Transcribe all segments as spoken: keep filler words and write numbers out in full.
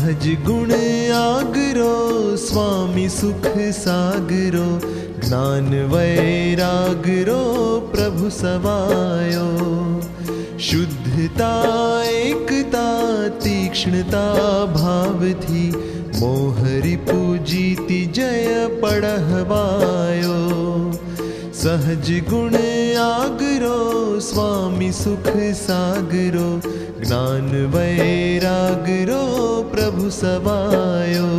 सहज गुण आगरो स्वामी सुख सागरो, ज्ञान वैरागरो प्रभु सवायो। शुद्धता एकता तीक्ष्णता भाव थी, मोहरी पूजीति जय पढ़वायो। सहज गुण आगरो स्वामी सुख सागरो, ज्ञान वैरागरो प्रभु सवायो।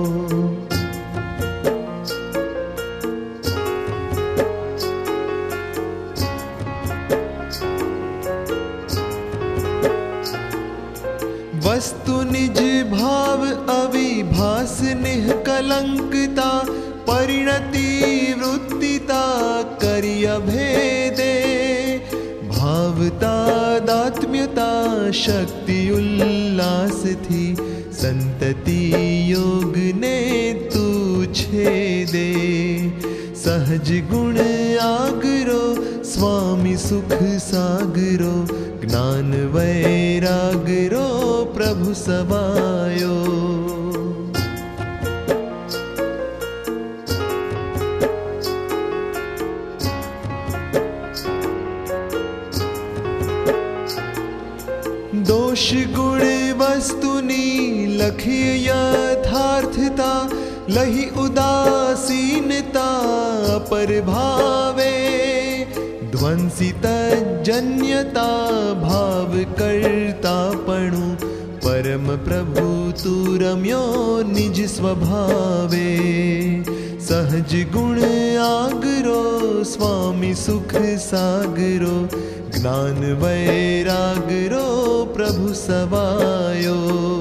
वस्तु निज भाव अविभास निह कलंकता, परिणति वृत्तिता करिय भेदे। भावता दात्म्यता शक्ति उल्लास थी, संतति योग ने तू छेदे। सहज गुण आगरो स्वामी सुख सागरो, ज्ञान वैरागरो प्रभु सवायो। दोष गुण वस्तुनि लखिय यथार्थता, लही उदासीनता पर भावे। ध्वंसित जन्यता भाव करता पणु, परम प्रभु तू रम्यो निज स्वभावे। सहज गुण आगरो स्वामी सुख सागरो, ज्ञान वैरागरो प्रभु सवायो।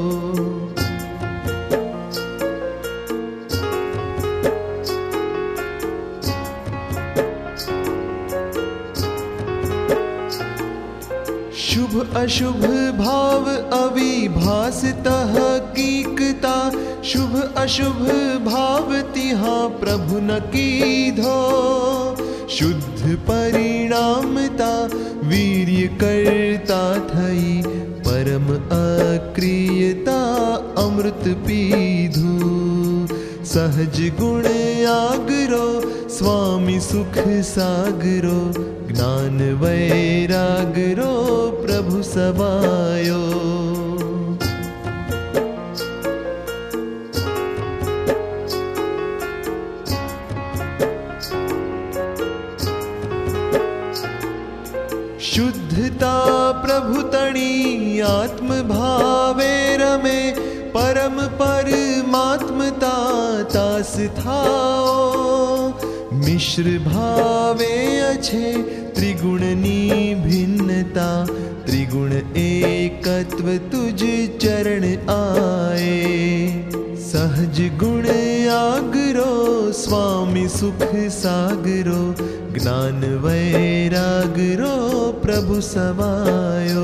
शुभ अशुभ भाव अविभासतः हकीकता, शुभ अशुभ भाव तिहा प्रभु न कीधो। शुद्ध परिणामता वीर्य करता थई, परम अक्रियता अमृत पीधु। सहज गुण आगरो स्वामी सुख सागरो, ज्ञान वैरागरो प्रभु सवायो। शुद्धता प्रभु तणी आत्म भावे रमे, परम परमात्मता तास थाओ। मिश्र भावे अच्छे त्रिगुणनी भिन्नता, त्रिगुण एकत्व तुझ चरण आए। सहज गुण आगरो स्वामी सुख सागरो, ज्ञान वैरागरो प्रभु सवायो।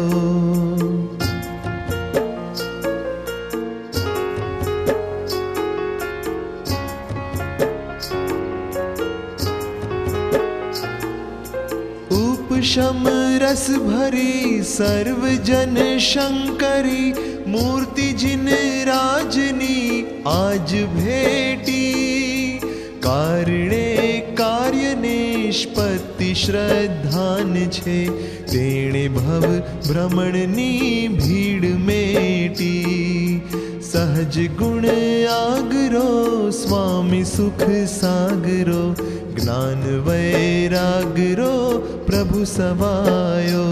उपशम रस भरी सर्वजन शंकरी, मूर्ति जिन राजनी आज भेटी। कारणे कार्य निष्पत्ति श्रद्धान छे, तेणे भव भ्रमणनी भीड़ मेटी। सहज गुण आगरो स्वामी सुख सागरो, ज्ञान वैरागरो प्रभु सवायो।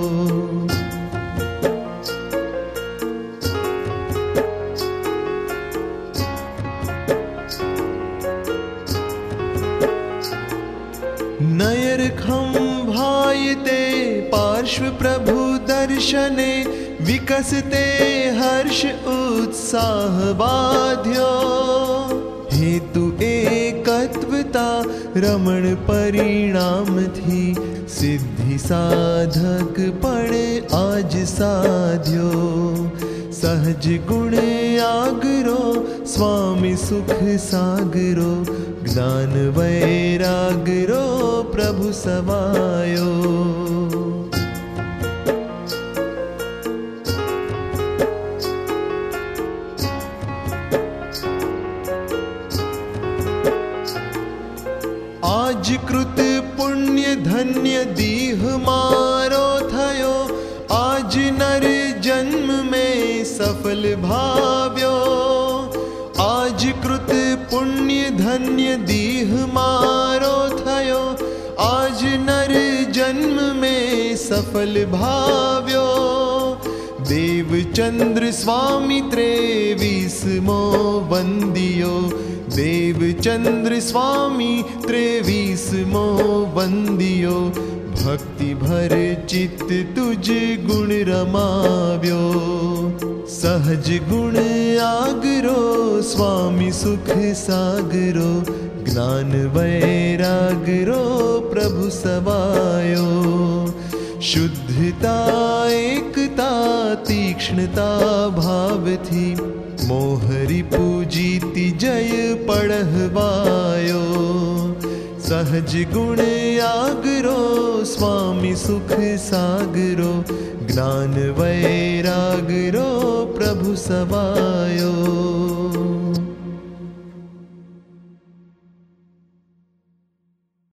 नयर खंभायते पार्श्व प्रभु दर्शने, विकसते हर्ष उत्साह बाध्यो। हेतु एकत्वता रमण परिणाम थी, सिद्धि साधक पड़े आज साध्यो। सहज गुण आगरो स्वामी सुख सागरो, ज्ञान वैरागरो प्रभु सवायो। दीह मारो थयो, आज नर जन्म में सफल भाव्यो। आज कृत पुण्य धन्य दीह मारो थयो, आज नर जन्म में सफल भाव्यो। देवचंद्र स्वामी त्रेवीसमो वंदियो, देवचंद्र स्वामी त्रेवीसमो वंदियो। भक्ति भर चित्त तुझ गुण रमाव्यो, सहज गुण आगरो स्वामी सुख सागरो। ज्ञान वैरागरो प्रभु सवायो, शुद्धता एकता तीक्ष्णता भाव थी। मोहरी पूजीति जय पढ़वायो, सहज गुण आगरो स्वामी सुख सागरो। ज्ञान वैरागरो प्रभु सवायो।